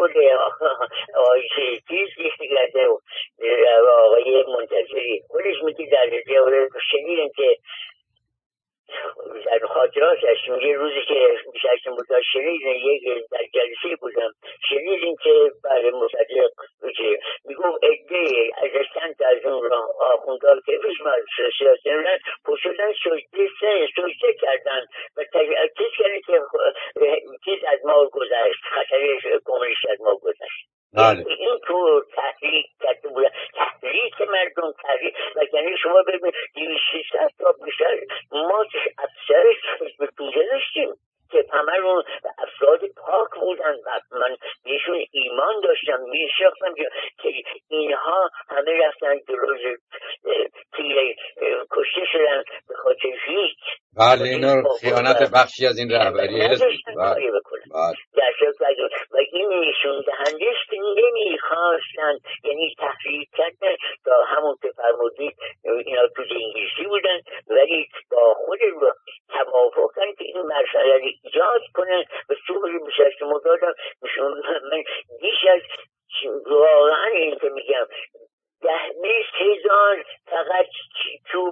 خود آقای چیز کرده آقای منتظری خودش میگه در شنیدن که در خاطراتش میگه روزی که بیشتر بودن شنیدن یک در جلسه بودم شنیدن که برای مصدق میگو عده از چند تا از اون آخوندار که پیش سیاسی بودن پشتن سجده کردن و چیز کردن که چیز از ما گذشت خطر کمونیست از ما گذشت. این تو تحریک کرده بودن تحریک مردم تحریک و یعنی شما ببینید 200 تا بیشتر ما افسرش به توجه داشتیم که همه افراد پاک بودن و من بهشون ایمان داشتم میشناختم که اینها همه رفتن جلوی تیره کشته شدن به خاطر هیچ. بله اینا خیانت بخشی از این رهبری است. و این نشون دهنده است که نمیخواستن یعنی تحریک کردن تا همون که فرمودید اینا تو انگلیسی بودن ولی با خود رو توافق کردن که این مسئله رو ایجاد کنن و صبح بشست مدادم من بیش از واقعا این که میگم 10,000 فقط چوب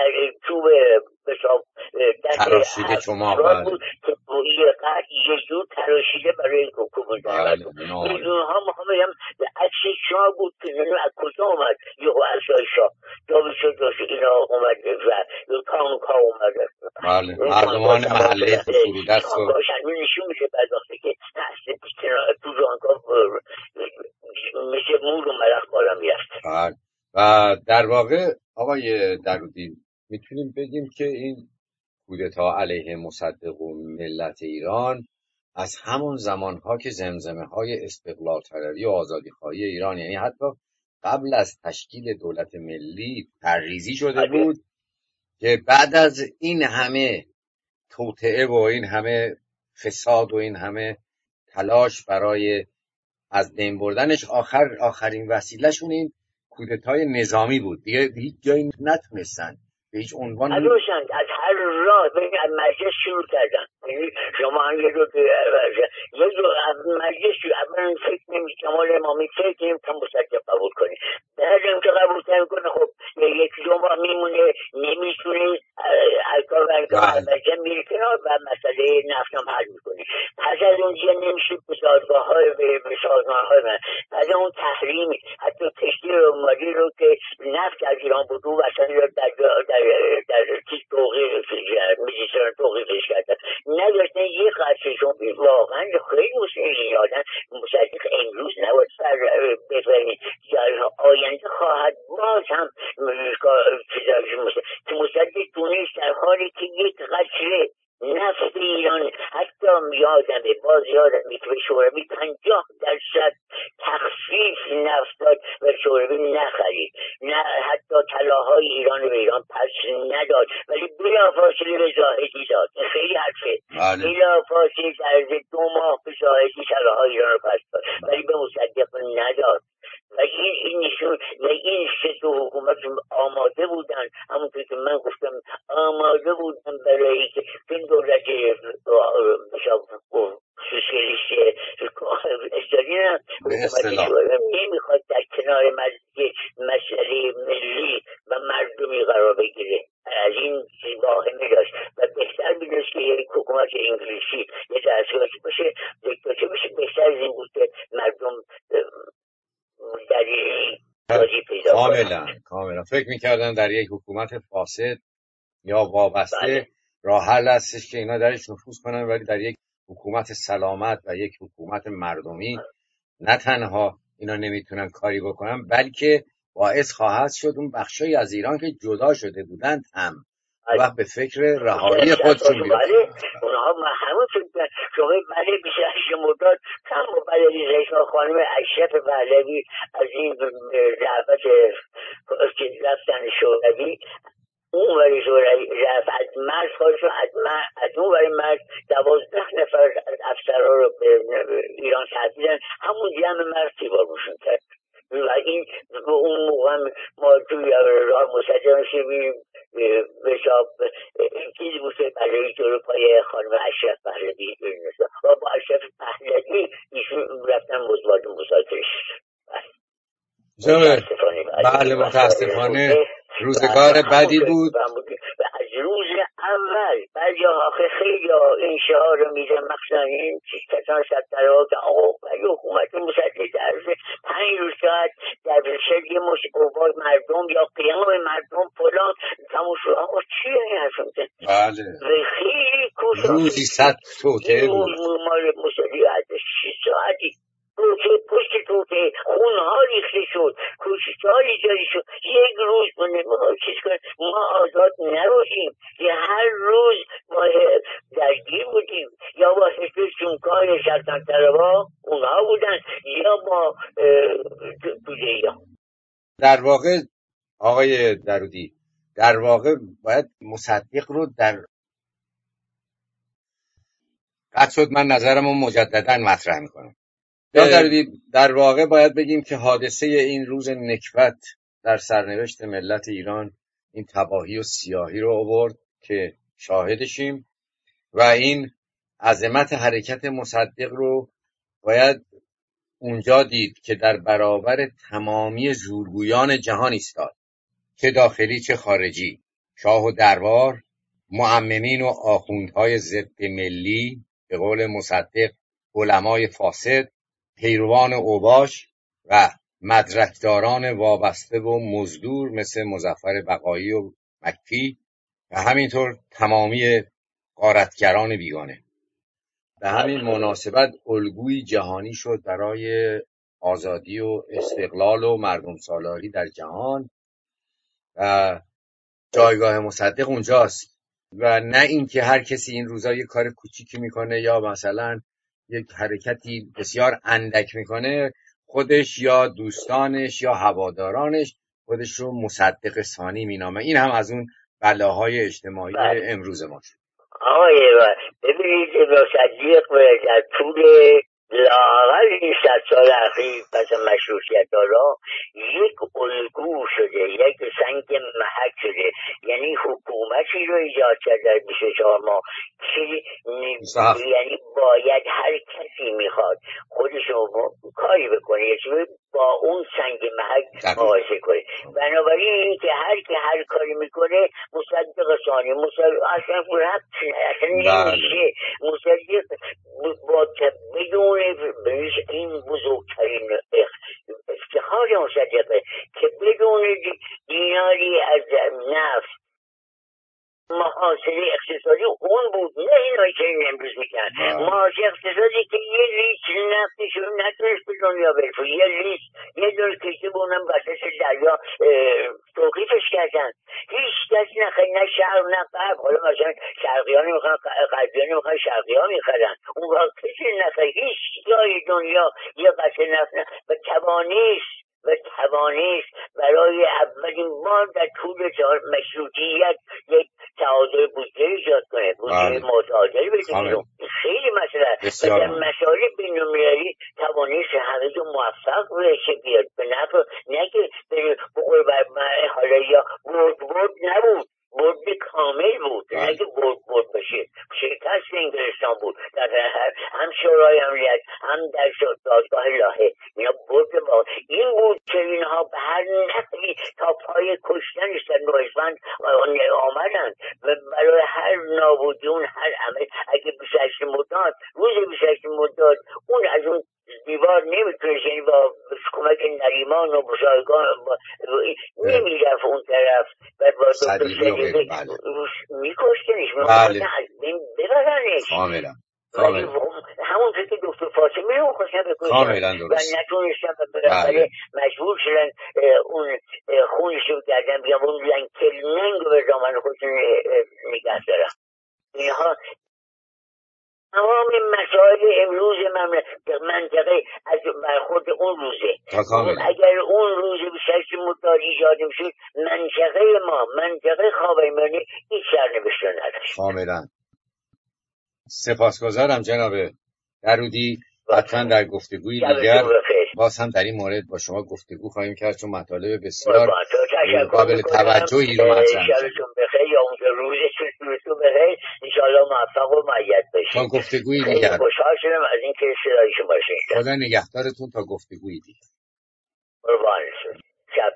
تراشیده شما بود که یه جور تراشیده برای حکومت میلیون ها محمد عکس شاه بود که از کجا اومد یه اصلای شاه داشت اینا اومد و کانکا اومد مردمان محله فرودست نشون میشه بعد وقتی که تو رانکا مثل مور و ملخ بالا میرفت. و در واقع آقای درودی میتونیم بگیم که این کودتا علیه مصدق و ملت ایران از همون زمانها که زمزمه های استقلال طلبی و آزادی خواهی ایران یعنی حتی قبل از تشکیل دولت ملی تریزی شده بود که بعد از این همه توطئه و این همه فساد و این همه تلاش برای از بین بردنش آخرین وسیله‌شون این کودتای نظامی بود. دیگه هیچ جایی نتونستن به هیچ عنوان از هر راه از مجلس شروع کردن. شما هم یه رو مجلس اولا فکر نمی کمال امامی فکر نمی کم مصدق قبول کنی بعدم که قبول کنه خب یک دو ماه میمونه نمیتونه الکار مجلس میره کنار و مسئله نفتم حل میکنه. پس از اونجا نمیشه به سازمان های من پس اون تحریم حتی کشتی رو مالی رو که نفت از ایران بود و اصلا در چیز توقیفش کردن نداشتن یه قصرشون واقعا خیلی مسئله آدم مصدق امروز نباید بفرمید آینده خواهد باز هم که مصدق دونست در حالی که یک قصر نفت ایران حتی یادمه باز یادمه که به شوروی 50% تخفیف نفت داد و شوروی نخرید نه حتی طلاهای ایران به ایران پس نداد ولی بلافاصله به زاهدی داد. خیلی حرفه بلافاصله در 2 ماه به زاهدی طلاهای ایران رو پس داد ولی به مصدق نداد و این نشون و این سه حکومت آماده بودن همونطور که من گفتم آماده بودن برای که این دولت سوسیالیست استالین نمیخواد در کنار مسئله ملی و مردمی قرار بگیره. از این واهمه داشت و بهتر میدونست که یک حکومت انگلیسی یه دستگاهی باشه دیکتاتور باشه بهتر از این بود که مردم کاملا فکر میکردن در یک حکومت فاسد یا وابسته راه حل هستش که اینا درش نفوذ کنن ولی در یک حکومت سلامت و یک حکومت مردمی نه تنها اینا نمیتونن کاری بکنن بلکه باعث خواهد شد اون بخشای از ایران که جدا شده بودند هم وقت به فکر رهایی خودشون بیفتن. اونها همون فکر شما بله 28 مرداد کم و بله رئیس خانم اشرف پهلوی از این دعوت که رفتن شوروی اون وری شوروی رفت از مرز خواهد از اون وری مرز 12 نفر از افسرها رو به ایران تحویلن همون جمع مرز تیبارموشون کرد و این اون موقع ما توی راه مصدق میشیم به شاب چیزی بود که برای جلو پای خانم اشرف پهلوی و با اشرف پهلوی ایشون رفتن متاسفانه بله متاسفانه روزگار بدی بود. از روز اول بعضی آخه خیلی این شعار رو میزن، مخصوصا این کسان سترها که آقا ولی حکومت مصدق در 5 روز ساعت در شد یه مش قوات مردم یا قیام مردم فلان تموم شد. آقا چیه این حرف میزن؟ بله خیلی کوتاه روزی 100 توطئه بود. مال مصدق از 6 ساعتی پشت توته خونها ریخته شد، کشتاری جاری شد. یک روز ما آزاد نباشیم که هر روز ما درگیر بودیم، یا با حزب جونکای شرطن طلبا اونها بودن یا با توده ها. در واقع آقای درودی در واقع باید مصدق رو قد شد من نظرم رو مجددا مطرح میکنم. در واقع باید بگیم که حادثه این روز نکبت در سرنوشت ملت ایران این تباهی و سیاهی رو آورد که شاهدشیم و این عظمت حرکت مصدق رو باید اونجا دید که در برابر تمامی زورگویان جهان ایستاد، چه داخلی چه خارجی، شاه و دربار، معممین و آخوندهای ضد ملی، به قول مصدق علمای فاسد، پیروان اوباش و مدرکداران وابسته و مزدور مثل مظفر بقایی و مکفی و همینطور تمامی غارتگران بیگانه. به همین مناسبت الگوی جهانی شد برای آزادی و استقلال و مردم سالاری در جهان و جایگاه مصدق اونجاست و نه اینکه هر کسی این روزا یک کار کوچیکی میکنه یا مثلا یک حرکتی بسیار اندک میکنه خودش یا دوستانش یا هوادارانش خودش رو مصدق ثانی مینامه. این هم از اون بلاهای اجتماعی امروز ما شد. ببینید مصدق در طول لااقل این 100 سال اخیر پس مشروطیت دارا یک الگو شده، یک سنگ محک شده. یعنی حکومتی رو ایجاد کرد در 24 ماه که یعنی باید هر کسی میخواد خودش رو کاری بکنه یه چیزی با اون سنگ محک مقایسه کنه. بنابراین این که هر کاری میکنه مصدق ثانی اصلا نمیشه. مصدق با بدون این بزرگترین افتخار مصدقه که بدون دیناری از نفت محاصره اقتصادی اون بود، نه اینایی که این امروز میگن محاصره اقتصادی که یه لیتر نفتشون نتونست به دنیا برفت، یه لیتر یه دور کشتی بونم وسط دریا توقیفش کردن. هیچ کس نخواهی، نه شرق نه غرب. حالا مثلا شرقیان میخوان غربیان میخوان شرقیان میخرن، اون وقت کسی نخواهی هیچ جای دنیا یه قطعه نفت و توانیست برای اولین بار در طول مشروطیت یک تعادل بودجه ایجاد کنه، بودجه متعادل بده. خیلی مسئله و در مسائل بین‌المللی توانیست همه جو موفق بشه بیاد به نفع، نه که حالا یا برد نبود، برد کامل بود، نه که برد باشه. شکست انگلستان بود در هم شورای امنیت هم در دادگاه لاهه، اینا برد با این بود که اینها به هر نحوی تا پای کشتنش در نویسفند آمدن و برای هر نابودیون هر عمل. اگه 28 مرداد روز 28 مرداد اون از اون دیوار نمیتونست، یعنی با کمک نریمان و بزرگان نمیرفت اون طرف و با دکتر شدیده میکشتنش ببرنش همون که دکتر فاطمی رو خواستن بکشن و نتونستن و بالاخره مجبور شدن اون خونش رو کردن بیان اون لنگ رو به دامن خودشون نگه دارن. اینها تمام مسائل امروز منطقه از برخورد اون روزه. اگر اون روز 28 مرداد ایجاد میشد منطقه خاورمیانه هیچ سرنوشتی نداشت. کاملا سپاسگزارم جناب درودی. حتما در گفتگوی دیگر باز هم در این مورد با شما گفتگو خواهیم کرد چون مطالب بسیار قابل توجهی رو مطرح می‌کنید. شبتون بخیر یا اون روزتون بخیر، ان شاءالله موفق و مؤید باشید. تا گفتگوی دیگر. خوشحال شدم از اینکه صدای شما رو شنیدم. خدا نگهدارتون تا گفتگوی دیگر. قربان شد. شب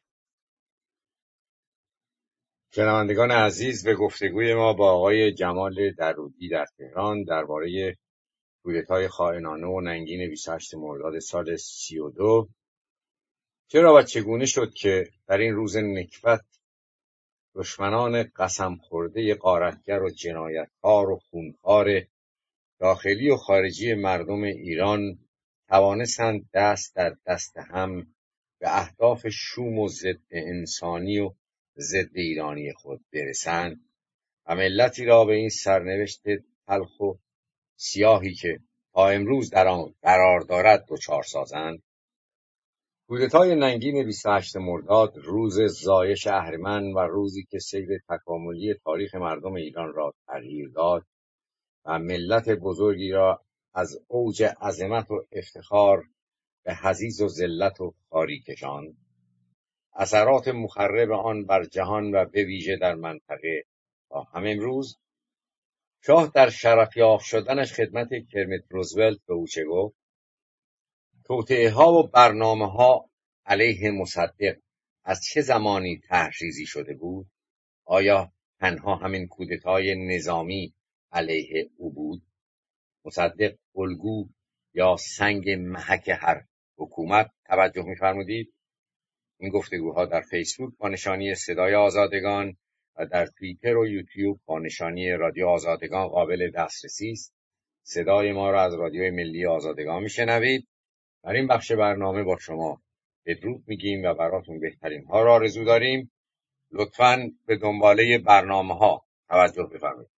شنوندگان عزیز، به گفتگوی ما با آقای جمال درودی در تهران درباره کودتای خائنانه و ننگین 28 مرداد سال 32 چرا و چگونه شد که در این روز نکبت دشمنان قسم خورده غارتگر و جنایتکار و خونخوار داخلی و خارجی مردم ایران توانستند دست در دست هم به اهداف شوم و ضد انسانی و ضد ایرانی خود برسند و ملتی را به این سرنوشت تلخ و سیاهی که تا امروز در آن قرار دارد دچار سازند. کودتای ننگین 28 مرداد روز زایش اهرمن و روزی که سیر تکاملی تاریخ مردم ایران را تغییر داد و ملت بزرگی را از اوج عظمت و افتخار به حضیض و ذلت و خواری کشاند. اثرات مخرب آن بر جهان و به ویژه در منطقه تا هم امروز. شاه در شرفیاب شدنش خدمت کرمت روزولت به او چه گفت؟ توطئه‌ها و برنامه‌ها علیه مصدق از چه زمانی طرح‌ریزی شده بود؟ آیا تنها همین کودتای نظامی علیه او بود؟ مصدق الگو یا سنگ محک هر حکومت توجه می‌فرمودید؟ این گفتگوها در فیسبوک با نشانی صدای آزادگان و در توییتر و یوتیوب با نشانی رادیو آزادگان قابل دسترسی است. صدای ما را از رادیوی ملی آزادگان میشنوید. در این بخش برنامه با شما بدرود میگیم و براتون بهترین ها را آرزو داریم. لطفاً به دنباله برنامه ها توجه بفرمایید.